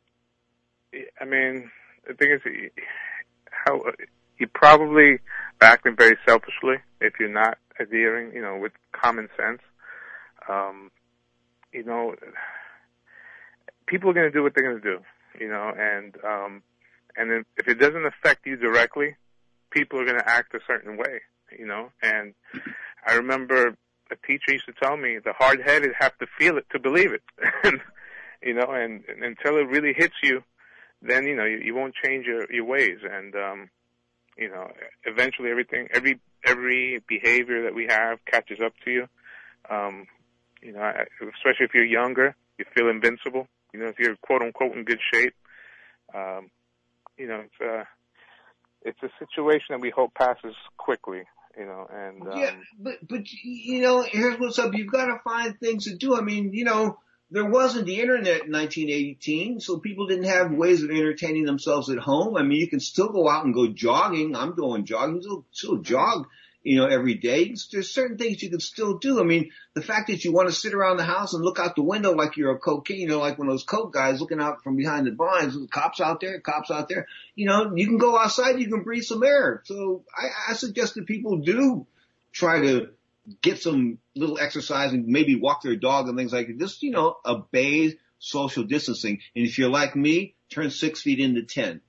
I mean, the thing is, how you're probably acting very selfishly if you're not adhering, you know, with common sense. Um, you know, people are going to do what they're going to do. You know, and, um, and then if it doesn't affect you directly, people are going to act a certain way, you know, and I remember a teacher used to tell me the hard-headed have to feel it to believe it, you know, and, and until it really hits you, then, you know, you, you won't change your, your ways. And, um, you know, eventually everything, every, every behavior that we have catches up to you. Um, you know, especially if you're younger, you feel invincible. You know, if you're quote unquote in good shape, um, you know, it's a, it's a situation that we hope passes quickly, you know, and, um, yeah, but, but, you know, here's what's up. You've got to find things to do. I mean, you know, there wasn't the internet in nineteen eighteen, so people didn't have ways of entertaining themselves at home. I mean, you can still go out and go jogging. I'm going jogging, still, still jog you know, every day. There's certain things you can still do. I mean, the fact that you want to sit around the house and look out the window like you're a cocaine, you know, like one of those coke guys looking out from behind the blinds, cops out there, cops out there, you know, you can go outside, you can breathe some air. So I, I suggest that people do try to get some little exercise and maybe walk their dog and things like that. Just, you know, obey social distancing. And if you're like me, turn six feet into ten.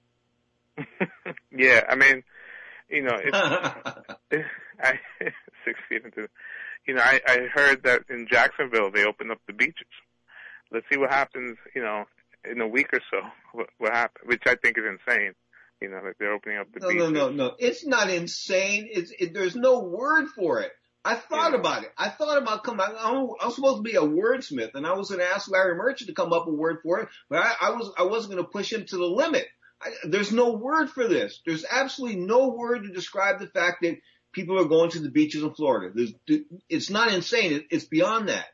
Yeah, I mean, you know, it's, I, six feet into, you know, I, I heard that in Jacksonville they opened up the beaches. Let's see what happens, you know, in a week or so. What, what happens, which I think is insane. You know, that they're opening up the no, beaches. No, no, no, It's not insane. It's it, there's no word for it. I thought yeah. about it. I thought about coming. I, I was supposed to be a wordsmith, and I was going to ask Larry Merchant to come up with a word for it, but I, I was I wasn't going to push him to the limit. I, there's no word for this. There's absolutely no word to describe the fact that people are going to the beaches in Florida. There's, it's not insane. It, it's beyond that.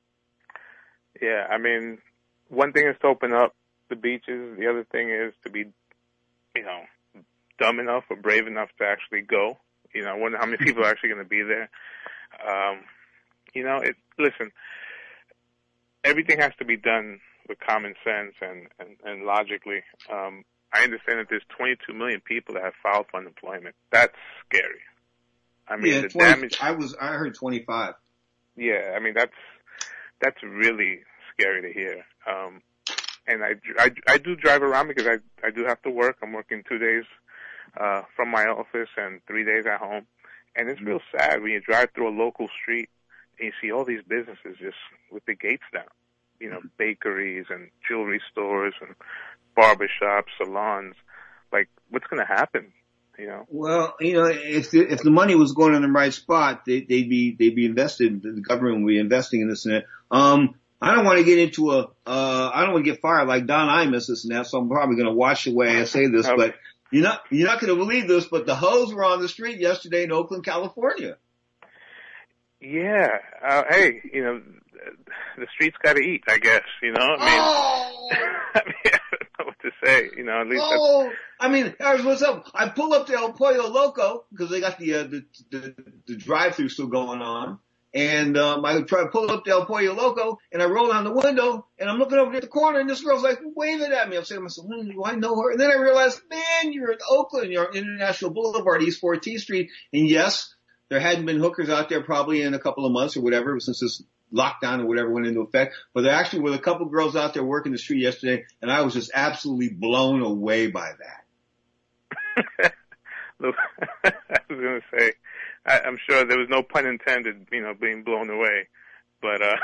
Yeah, I mean, one thing is to open up the beaches. The other thing is to be, you know, dumb enough or brave enough to actually go. You know, I wonder how many people are actually going to be there. Um, you know, it, listen, everything has to be done with common sense and, and, and logically. Um, I understand that there's twenty-two million people that have filed for unemployment. That's scary. I mean, yeah, the twenty, damage. I was, I heard twenty-five. Yeah, I mean, that's, that's really scary to hear. Um, and I, I, I do drive around because I, I do have to work. I'm working two days, uh, from my office and three days at home. And it's real sad when you drive through a local street and you see all these businesses just with the gates down. You know, bakeries and jewelry stores and barbershops, salons. Like, what's going to happen? You know? Well, you know, if the, if the money was going in the right spot, they, they'd be they'd be invested. The government would be investing in this and that. Um, I don't want to get into a. Uh, I don't want to get fired like Don Imus this and that. So I'm probably going to watch the way I say this, okay. But. You're not, you're not going to believe this, but the hoes were on the street yesterday in Oakland, California. Yeah. Uh, hey, you know, the streets got to eat, I guess, you know? I mean, oh. I mean, I don't know what to say, you know, at least. Oh, that's... I mean, what's up? I pull up to El Pollo Loco because they got the, uh, the, the, the drive-thru still going on. And, um, I try to pull up to El Pollo Loco and I roll down the window and I'm looking over at the corner and this girl's like waving at me. I'm saying to myself, do I know her? And then I realized, man, you're in Oakland. You're on International Boulevard, East fourteenth Street. And yes, there hadn't been hookers out there probably in a couple of months or whatever since this lockdown or whatever went into effect. But there actually were a couple of girls out there working the street yesterday and I was just absolutely blown away by that. Look, I was going to say, I, I'm sure there was no pun intended, you know, being blown away. But, uh,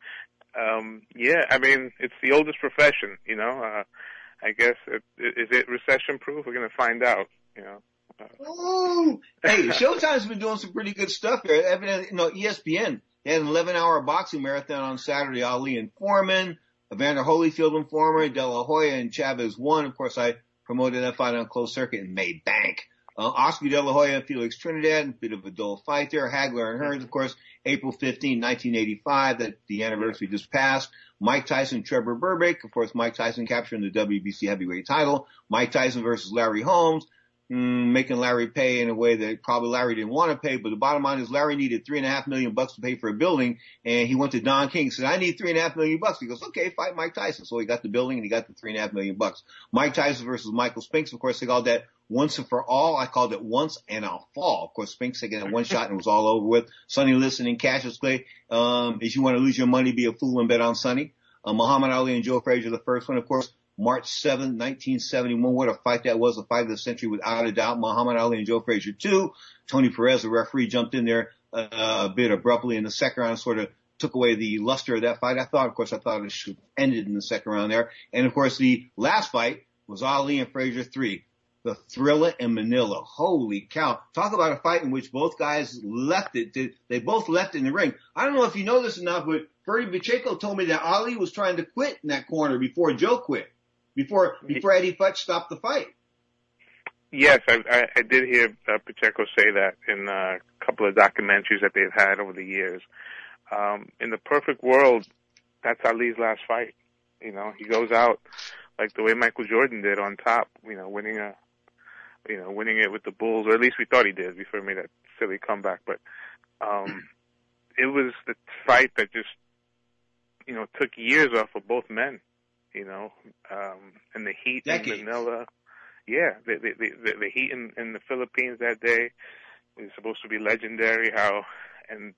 um, yeah, I mean, it's the oldest profession, you know, uh, I guess, it, is it recession proof? We're going to find out, you know. Uh, oh, hey, Showtime's been doing some pretty good stuff here. Evidently, you know, E S P N, they had an eleven hour boxing marathon on Saturday. Ali and Foreman, Evander Holyfield and Foreman, De La Hoya and Chavez won. Of course, I promoted that fight on closed circuit and made bank. Uh, Oscar De La Hoya and Felix Trinidad, a bit of a dull fight there. Hagler and Hearns, of course, April fifteenth, nineteen eighty-five, that the anniversary just passed. Mike Tyson, Trevor Burbick, of course, Mike Tyson capturing the W B C heavyweight title. Mike Tyson versus Larry Holmes, mm, making Larry pay in a way that probably Larry didn't want to pay. But the bottom line is Larry needed three and a half million bucks to pay for a building, and he went to Don King and said, I need three and a half million bucks. He goes, okay, fight Mike Tyson. So he got the building and he got the three and a half million bucks. Mike Tyson versus Michael Spinks, of course, they called that once and for all. I called it once and I'll fall. Of course, Spinks taking that one shot and it was all over with. Sonny Liston and Cassius Clay. Um, if you want to lose your money, be a fool and bet on Sonny. Uh, Muhammad Ali and Joe Frazier, the first one, of course, March seventh, nineteen seventy-one. What a fight that was. The fight of the century without a doubt. Muhammad Ali and Joe Frazier, two. Tony Perez, the referee, jumped in there uh, a bit abruptly in the second round, sort of took away the luster of that fight. I thought, of course, I thought it should have ended in the second round there. And, of course, the last fight was Ali and Frazier, three. The Thriller in Manila. Holy cow. Talk about a fight in which both guys left it. They both left it in the ring. I don't know if you know this or not, but Ferdy Pacheco told me that Ali was trying to quit in that corner before Joe quit. Before before Eddie Futch stopped the fight. Yes, I, I, I did hear uh, Pacheco say that in uh, a couple of documentaries that they've had over the years. Um, in the perfect world, that's Ali's last fight. You know, he goes out like the way Michael Jordan did on top, you know, winning a you know, winning it with the Bulls, or at least we thought he did before he made that silly comeback. But um, it was the fight that just, you know, took years off of both men, you know, um, and the heat Decades. in Manila. Yeah, the, the, the, the heat in, in the Philippines that day is supposed to be legendary, how, and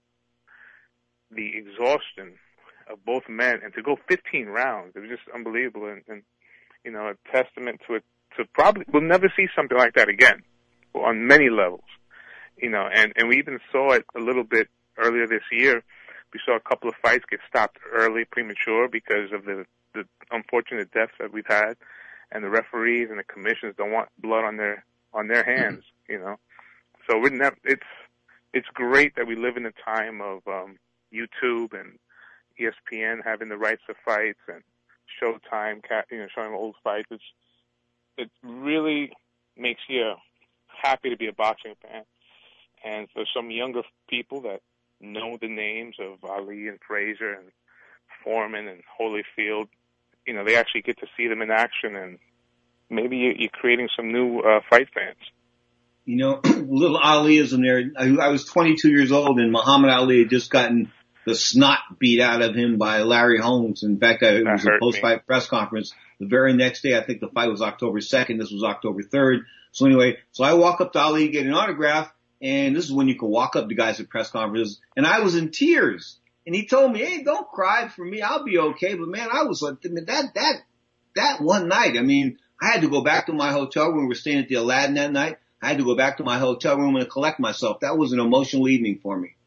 the exhaustion of both men, and to go fifteen rounds, it was just unbelievable, and, and you know, a testament to it, to probably, we'll never see something like that again, on many levels, you know, and, and we even saw it a little bit earlier this year. We saw a couple of fights get stopped early, premature, because of the, the unfortunate deaths that we've had, and the referees and the commissions don't want blood on their, on their hands, you know. So we're never, it's, it's great that we live in a time of, um, YouTube and E S P N having the rights to fights, and Showtime, you know, showing old fights. It's, it really makes you happy to be a boxing fan. And for some younger people that know the names of Ali and Frazier and Foreman and Holyfield, you know, they actually get to see them in action, and maybe you're creating some new uh, fight fans. You know, little Aliism there. I, I was twenty-two years old, and Muhammad Ali had just gotten the snot beat out of him by Larry Holmes. In fact, I, it was a post-fight press conference. The very next day, I think the fight was October second. This was October third. So anyway, so I walk up to Ali, get an autograph, and this is when you can walk up to guys at press conferences, and I was in tears. And he told me, hey, don't cry for me. I'll be okay. But man, I was like, that, that, that one night, I mean, I had to go back to my hotel room. We were staying at the Aladdin that night. I had to go back to my hotel room and collect myself. That was an emotional evening for me.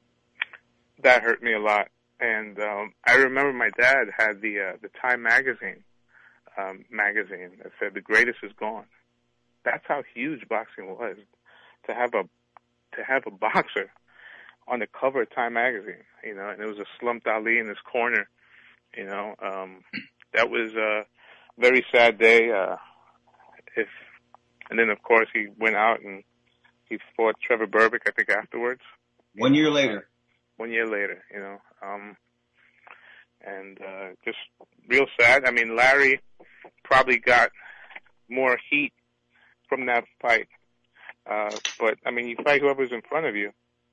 That hurt me a lot. And, um, I remember my dad had the, uh, the Time magazine, um, magazine that said the greatest is gone. That's how huge boxing was. To have a, to have a boxer on the cover of Time magazine, you know, and it was a slumped Ali in his corner, you know, um, that was a very sad day. Uh, if, and then of course he went out and he fought Trevor Berbick, I think afterwards. One year later. One year later, you know, um, and, uh, just real sad. I mean, Larry probably got more heat from that fight. Uh, but I mean, you fight whoever's in front of you.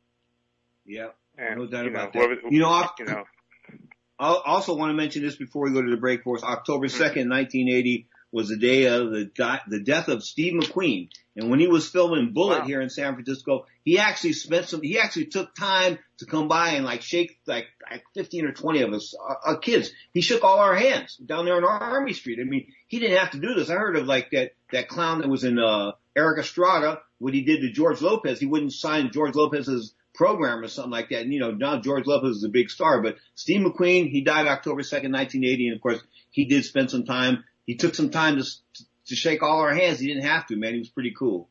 Yeah, and, no doubt you know, about that. You know, I, you know, I also want to mention this before we go to the break. For us, October second, nineteen eighty was the day of the the death of Steve McQueen. And when he was filming Bullet wow. here in San Francisco, he actually spent some. He actually took time to come by and like shake like, like fifteen or twenty of us, uh, kids. He shook all our hands down there on Army Street. I mean, he didn't have to do this. I heard of like that that clown that was in uh, Eric Estrada. What he did to George Lopez, he wouldn't sign George Lopez's program or something like that. And, you know, now George Lopez is a big star, but Steve McQueen, he died October second, nineteen eighty. And of course, he did spend some time. He took some time to, to shake all our hands. He didn't have to, man. He was pretty cool.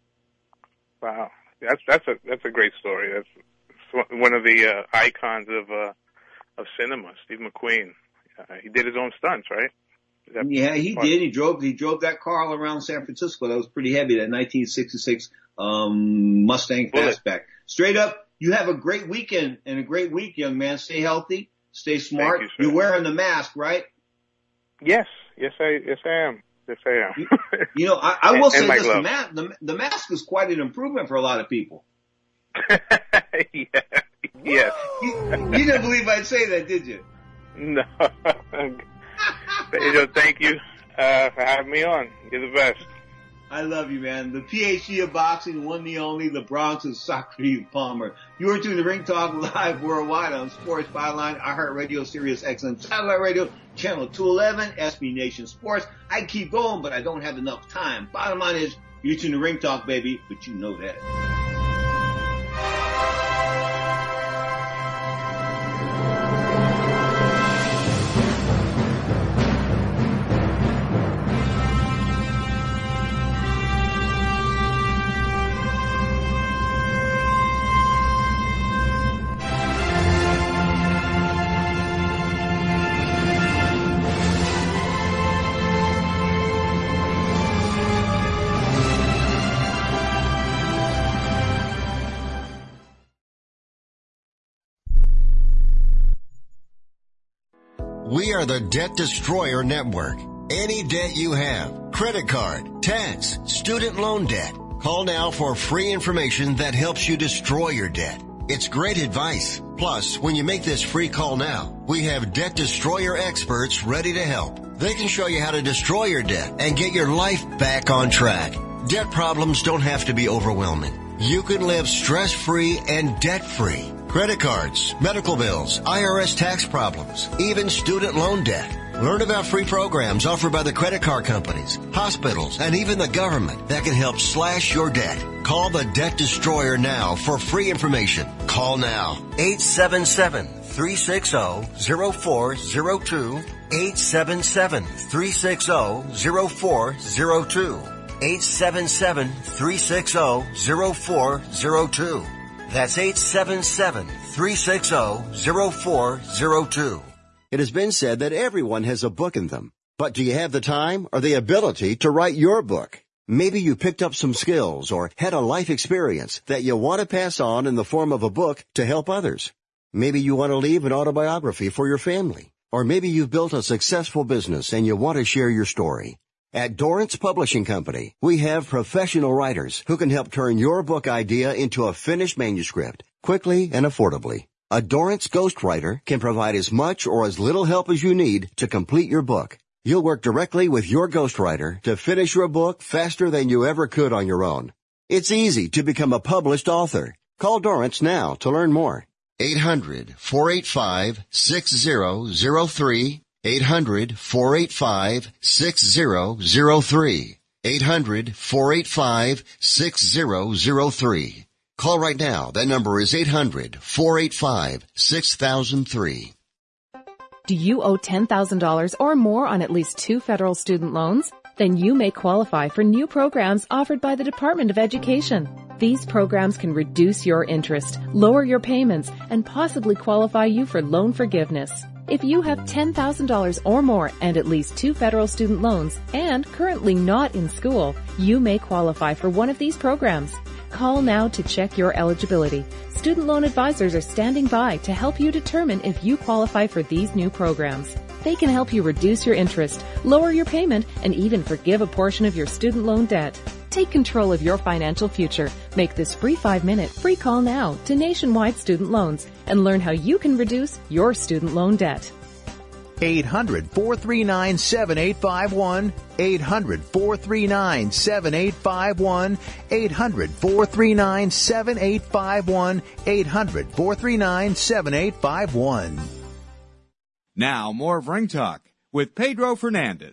Wow. That's, that's a, that's a great story. That's one of the, uh, icons of, uh, of cinema, Steve McQueen. Uh, he did his own stunts, right? Yeah, he part? did. He drove, he drove that car all around San Francisco. That was pretty heavy, that nineteen sixty-six, um, Mustang Bullet. Fastback. Straight up, you have a great weekend and a great week, young man. Stay healthy, stay smart. You, You're wearing the mask, right? Yes, yes, I, yes, I am. Yes, I am. you, you know, I, I will and, say and this: the, ma- the, the mask is quite an improvement for a lot of people. yeah, yes. You, you didn't believe I'd say that, did you? No. Pedro, thank you uh, for having me on. You're the best. I love you, man. The P H D of boxing, one the only, the Bronx's Socrates Palmer. You are tuned to Ring Talk Live worldwide on Sports Byline, iHeartRadio, Sirius X M Satellite Radio, Channel two eleven, S B Nation Sports. I keep going, but I don't have enough time. Bottom line is, you're tuned to Ring Talk, baby, but you know that. We are the Debt Destroyer Network. Any debt you have, credit card, tax, student loan debt, Call now for free information that helps you destroy your debt. It's great advice. Plus, when you make this free call now, we have debt destroyer experts ready to help. They can show you how to destroy your debt and get your life back on track. Debt problems don't have to be overwhelming. You can live stress-free and debt-free. Credit cards, medical bills, I R S tax problems, even student loan debt. Learn about free programs offered by the credit card companies, hospitals, and even the government that can help slash your debt. Call the Debt Destroyer now for free information. Call now. eight seven seven, three six zero, zero four zero two. eight seven seven, three six zero, zero four zero two. eight seven seven, three six zero, zero four zero two. That's eight seven seven, three six zero, zero four zero two. It has been said that everyone has a book in them. But do you have the time or the ability to write your book? Maybe you picked up some skills or had a life experience that you want to pass on in the form of a book to help others. Maybe you want to leave an autobiography for your family. Or maybe you've built a successful business and you want to share your story. At Dorrance Publishing Company, we have professional writers who can help turn your book idea into a finished manuscript quickly and affordably. A Dorrance ghostwriter can provide as much or as little help as you need to complete your book. You'll work directly with your ghostwriter to finish your book faster than you ever could on your own. It's easy to become a published author. Call Dorrance now to learn more. eight hundred, four eight five, six zero zero three. eight hundred, four eight five, six zero zero three. eight hundred, four eight five, six zero zero three. Call right now. That number is eight hundred, four eight five, six thousand three. Do you owe ten thousand dollars or more on at least two federal student loans? Then you may qualify for new programs offered by the Department of Education. These programs can reduce your interest, lower your payments, and possibly qualify you for loan forgiveness. If you have ten thousand dollars or more and at least two federal student loans and currently not in school, you may qualify for one of these programs. Call now to check your eligibility. Student loan advisors are standing by to help you determine if you qualify for these new programs. They can help you reduce your interest, lower your payment, and even forgive a portion of your student loan debt. Take control of your financial future. Make this free five-minute free call now to Nationwide Student Loans and learn how you can reduce your student loan debt. eight hundred, four three nine, seven eight five one. eight hundred, four three nine, seven eight five one. eight hundred, four three nine, seven eight five one. eight hundred, four three nine, seven eight five one. Now, more of Ring Talk with Pedro Fernandez.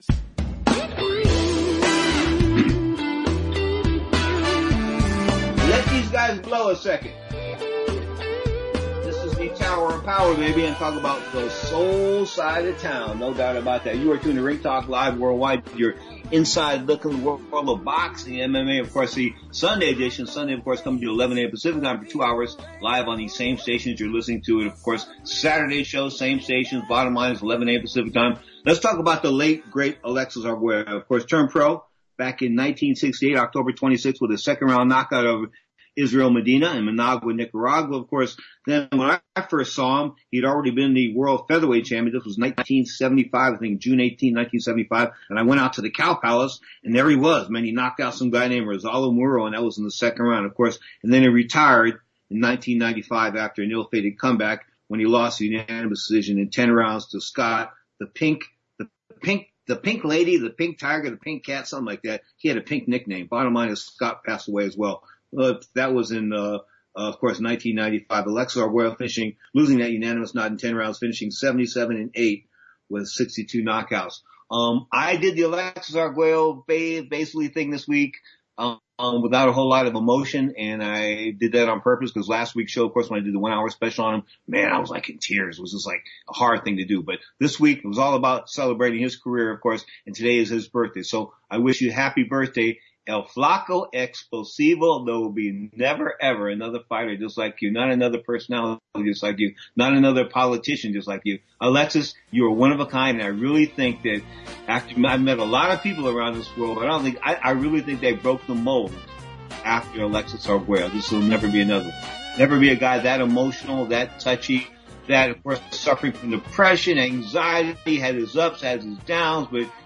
Let these guys blow a second. This is the Tower of Power, baby, and talk about the soul side of town. No doubt about that. You are tuned to Ring Talk Live Worldwide. Your inside look at the world of boxing, M M A, of course, the Sunday edition. Sunday, of course, comes to eleven a.m. Pacific time for two hours live on these same stations you're listening to. And, of course, Saturday show, same stations. Bottom line is eleven a.m. Pacific time. Let's talk about the late, great Alexis Arguello. Of course, turned pro back in nineteen sixty-eight, October twenty-sixth, with a second-round knockout of Israel Medina in Managua, Nicaragua. Of course, then when I first saw him, he'd already been the world featherweight champion. This was nineteen seventy-five, I think June eighteenth, nineteen seventy-five. And I went out to the Cow Palace, and there he was. Man, he knocked out some guy named Rosalo Muro, and that was in the second round, of course. And then he retired in nineteen ninety-five after an ill-fated comeback when he lost the unanimous decision in ten rounds to Scott, the pink, the pink, the pink lady, the pink tiger, the pink cat, something like that. He had a pink nickname. Bottom line is Scott passed away as well. Uh, that was in, uh, uh, of course, nineteen ninety-five. Alexis Arguello finishing, losing that unanimous knot in ten rounds, finishing seventy-seven and eight with sixty-two knockouts. Um, I did the Alexis Arguello basically thing this week, um, without a whole lot of emotion, and I did that on purpose because last week's show, of course, when I did the one hour special on him, man, I was like in tears. It was just like a hard thing to do. But this week, it was all about celebrating his career, of course, and today is his birthday. So I wish you a happy birthday. El Flaco Explosivo. There will be never, ever another fighter just like you, not another personality just like you, not another politician just like you. Alexis, you are one of a kind, and I really think that after I've met a lot of people around this world, but I don't think, I, I really think they broke the mold after Alexis Arguello. This will never be another. Never be a guy that emotional, that touchy, that, of course, suffering from depression, anxiety, had his ups, had his downs, but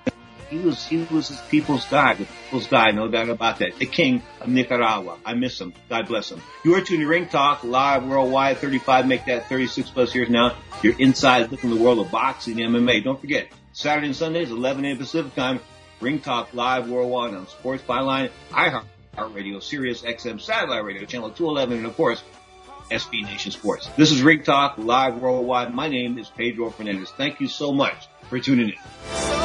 he was, he was his people's guy, the people's guy, no doubt about that. The king of Nicaragua. I miss him. God bless him. You are tuning to Ring Talk live worldwide, thirty-five, make that thirty-six plus years now. You're inside looking at the world of boxing, M M A. Don't forget, Saturday and Sundays, eleven a.m. Pacific time, Ring Talk live worldwide on Sports Byline, iHeartRadio, Sirius X M Satellite Radio, Channel two eleven, and of course, S B Nation Sports. This is Ring Talk live worldwide. My name is Pedro Fernandez. Thank you so much for tuning in.